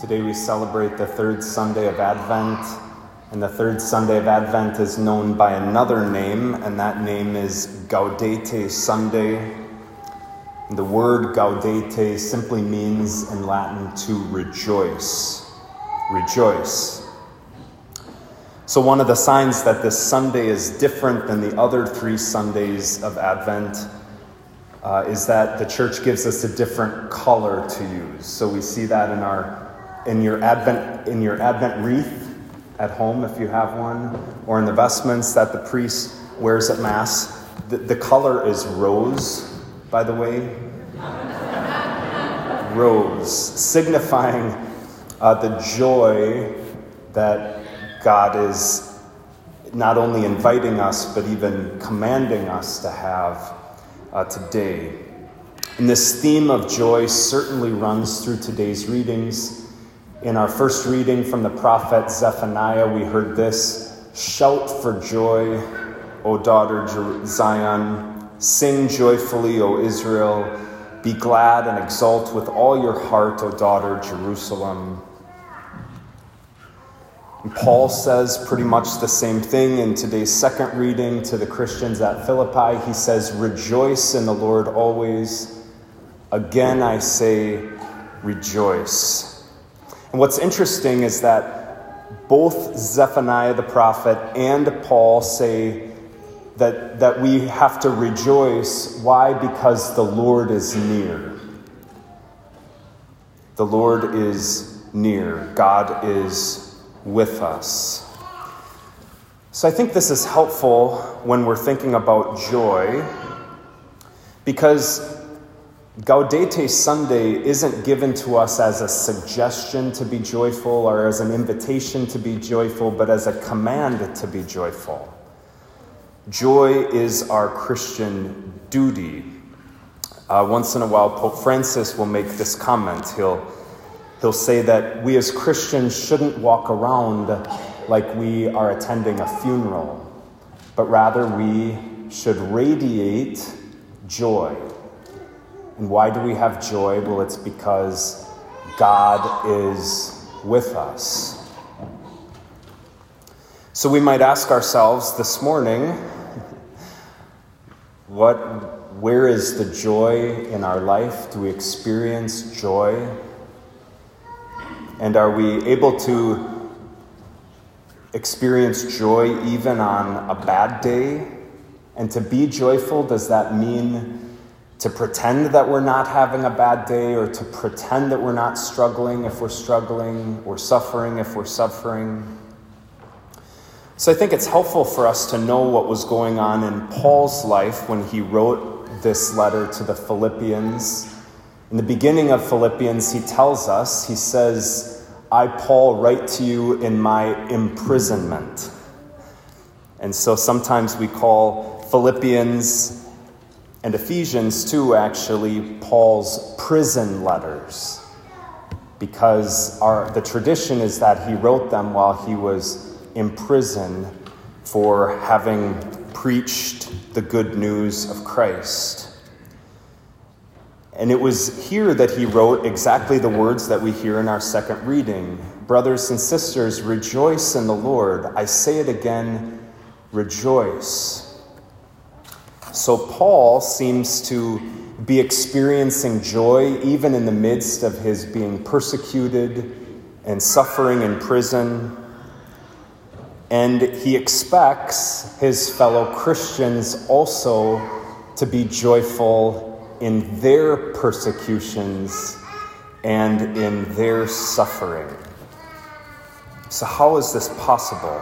Today we celebrate the third Sunday of Advent, and the third Sunday of Advent is known by another name, and that name is Gaudete Sunday. And the word Gaudete simply means in Latin to rejoice. Rejoice. So one of the signs that this Sunday is different than the other 3 Sundays of Advent is that the church gives us a different color to use. So we see that in your Advent wreath at home, if you have one, or in the vestments that the priest wears at Mass. The color is rose, by the way. Rose, signifying the joy that God is not only inviting us, but even commanding us to have today. And this theme of joy certainly runs through today's readings. In our first reading from the prophet Zephaniah, we heard this: "Shout for joy, O daughter Zion. Sing joyfully, O Israel. Be glad and exult with all your heart, O daughter Jerusalem." And Paul says pretty much the same thing in today's second reading to the Christians at Philippi. He says, "Rejoice in the Lord always. Again I say, rejoice." And what's interesting is that both Zephaniah the prophet and Paul say that we have to rejoice. Why? Because the Lord is near. The Lord is near. God is with us. So I think this is helpful when we're thinking about joy, because Gaudete Sunday isn't given to us as a suggestion to be joyful or as an invitation to be joyful, but as a command to be joyful. Joy is our Christian duty. Once in a while, Pope Francis will make this comment. He'll say that we as Christians shouldn't walk around like we are attending a funeral, but rather we should radiate joy. And why do we have joy? Well, it's because God is with us. So we might ask ourselves this morning, where is the joy in our life? Do we experience joy? And are we able to experience joy even on a bad day? And to be joyful, does that mean to pretend that we're not having a bad day, or to pretend that we're not struggling if we're struggling, or suffering if we're suffering? So I think it's helpful for us to know what was going on in Paul's life when he wrote this letter to the Philippians. In the beginning of Philippians, he tells us, he says, "I, Paul, write to you in my imprisonment." And so sometimes we call Philippians and Ephesians too, actually, Paul's prison letters, because the tradition is that he wrote them while he was in prison for having preached the good news of Christ. And it was here that he wrote exactly the words that we hear in our second reading. "Brothers and sisters, rejoice in the Lord. I say it again, rejoice." So Paul seems to be experiencing joy even in the midst of his being persecuted and suffering in prison. And he expects his fellow Christians also to be joyful in their persecutions and in their suffering. So how is this possible?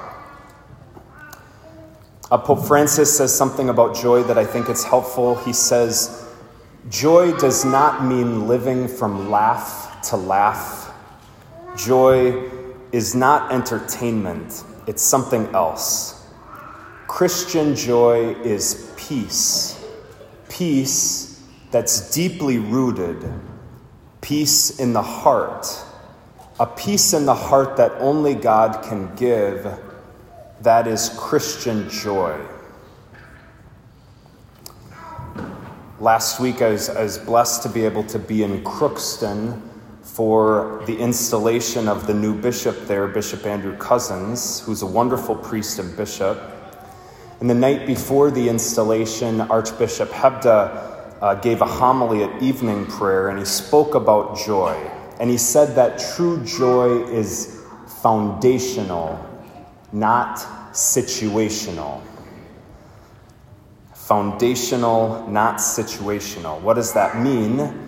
Pope Francis says something about joy that I think is helpful. He says, joy does not mean living from laugh to laugh. Joy is not entertainment. It's something else. Christian joy is peace. Peace that's deeply rooted. Peace in the heart. A peace in the heart that only God can give. That is Christian joy. Last week I was blessed to be able to be in Crookston for the installation of the new bishop there, Bishop Andrew Cousins, who's a wonderful priest and bishop. And the night before the installation, Archbishop Hebda gave a homily at evening prayer, and he spoke about joy. And he said that true joy is foundational, not situational. Foundational, not situational. What does that mean?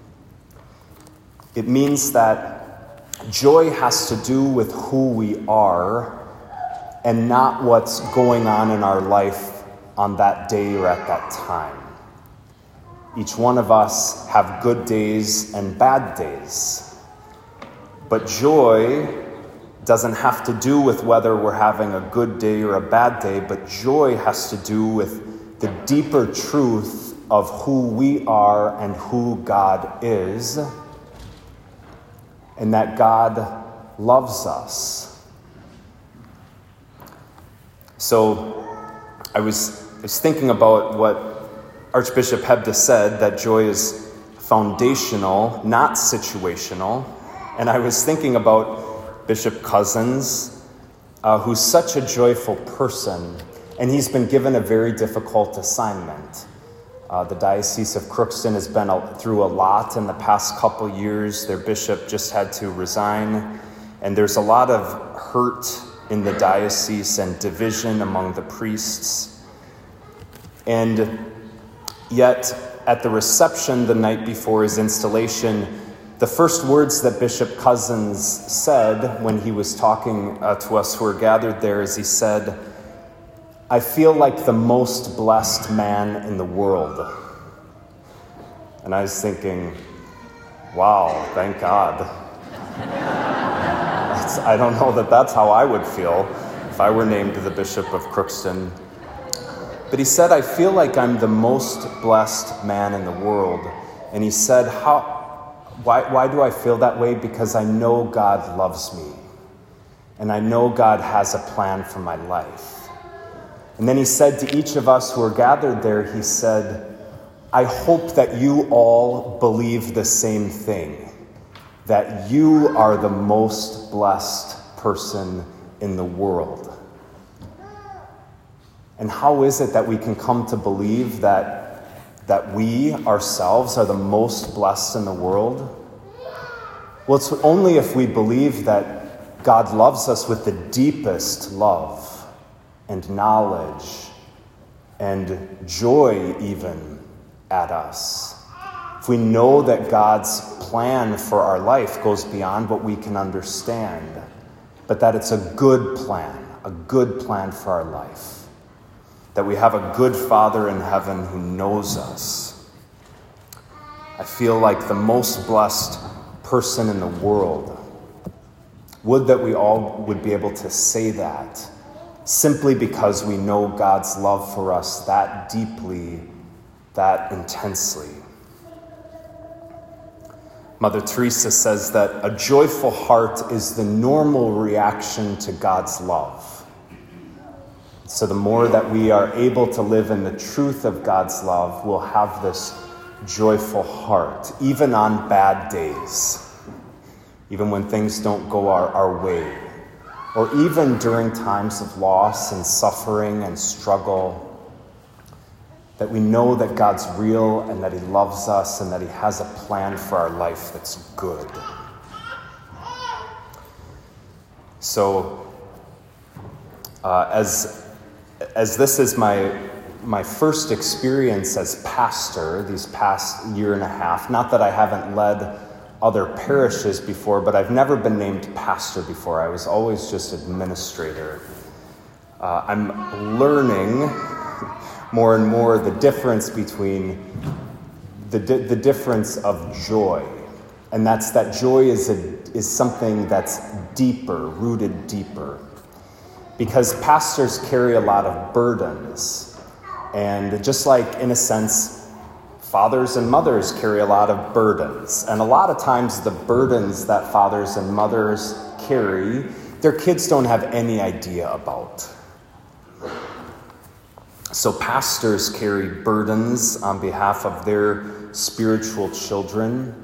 It means that joy has to do with who we are and not what's going on in our life on that day or at that time. Each one of us have good days and bad days. But joy doesn't have to do with whether we're having a good day or a bad day, but joy has to do with the deeper truth of who we are and who God is, and that God loves us. So I was thinking about what Archbishop Hebda said, that joy is foundational, not situational. And I was thinking about Bishop Cousins, who's such a joyful person, and he's been given a very difficult assignment. The Diocese of Crookston has been through a lot in the past couple years. Their bishop just had to resign, and there's a lot of hurt in the diocese and division among the priests. And yet, at the reception the night before his installation, the first words that Bishop Cousins said when he was talking to us who were gathered there is he said, "I feel like the most blessed man in the world." And I was thinking, wow, thank God. I don't know that that's how I would feel if I were named the Bishop of Crookston. But he said, "I feel like I'm the most blessed man in the world." And he said, why do I feel that way? Because I know God loves me. And I know God has a plan for my life. And then he said to each of us who were gathered there, he said, "I hope that you all believe the same thing, that you are the most blessed person in the world." And how is it that we can come to believe that we ourselves are the most blessed in the world? Well, it's only if we believe that God loves us with the deepest love and knowledge and joy even at us. If we know that God's plan for our life goes beyond what we can understand, but that it's a good plan for our life. That we have a good Father in heaven who knows us. I feel like the most blessed person in the world. Would that we all would be able to say that simply because we know God's love for us that deeply, that intensely. Mother Teresa says that a joyful heart is the normal reaction to God's love. So the more that we are able to live in the truth of God's love, we'll have this joyful heart, even on bad days, even when things don't go our way, or even during times of loss and suffering and struggle, that we know that God's real and that he loves us and that he has a plan for our life that's good. So, as this is my first experience as pastor these past year and a half, not that I haven't led other parishes before, but I've never been named pastor before. I was always just administrator. I'm learning more and more the difference between the difference of joy, and that's that joy is something that's deeper, rooted deeper. Because pastors carry a lot of burdens. And just like, in a sense, fathers and mothers carry a lot of burdens. And a lot of times the burdens that fathers and mothers carry, their kids don't have any idea about. So pastors carry burdens on behalf of their spiritual children.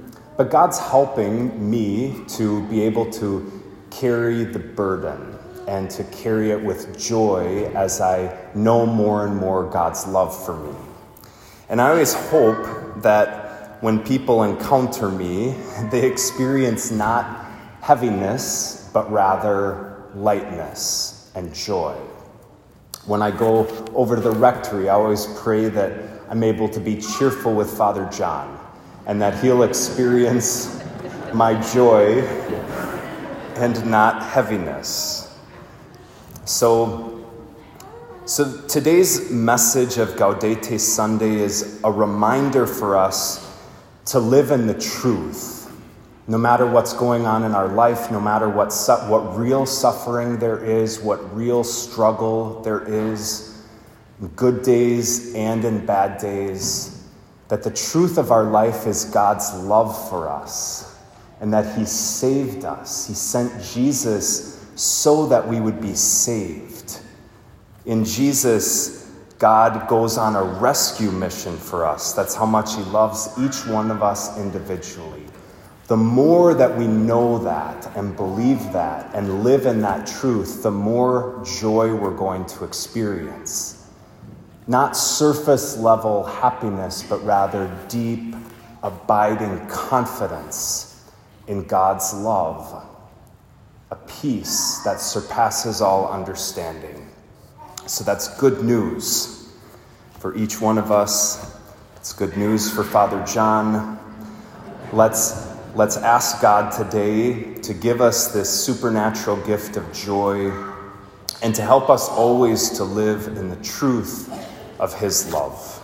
But God's helping me to be able to carry the burden and to carry it with joy as I know more and more God's love for me. And I always hope that when people encounter me, they experience not heaviness, but rather lightness and joy. When I go over to the rectory, I always pray that I'm able to be cheerful with Father John and that he'll experience my joy and not heaviness. So today's message of Gaudete Sunday is a reminder for us to live in the truth. No matter what's going on in our life, no matter what real suffering there is, what real struggle there is, in good days and in bad days, that the truth of our life is God's love for us and that he saved us. He sent Jesus so that we would be saved. In Jesus, God goes on a rescue mission for us. That's how much he loves each one of us individually. The more that we know that and believe that and live in that truth, the more joy we're going to experience. Not surface level happiness, but rather deep, abiding confidence in God's love. A peace that surpasses all understanding. So that's good news for each one of us. It's good news for Father John. Let's ask God today to give us this supernatural gift of joy and to help us always to live in the truth of his love.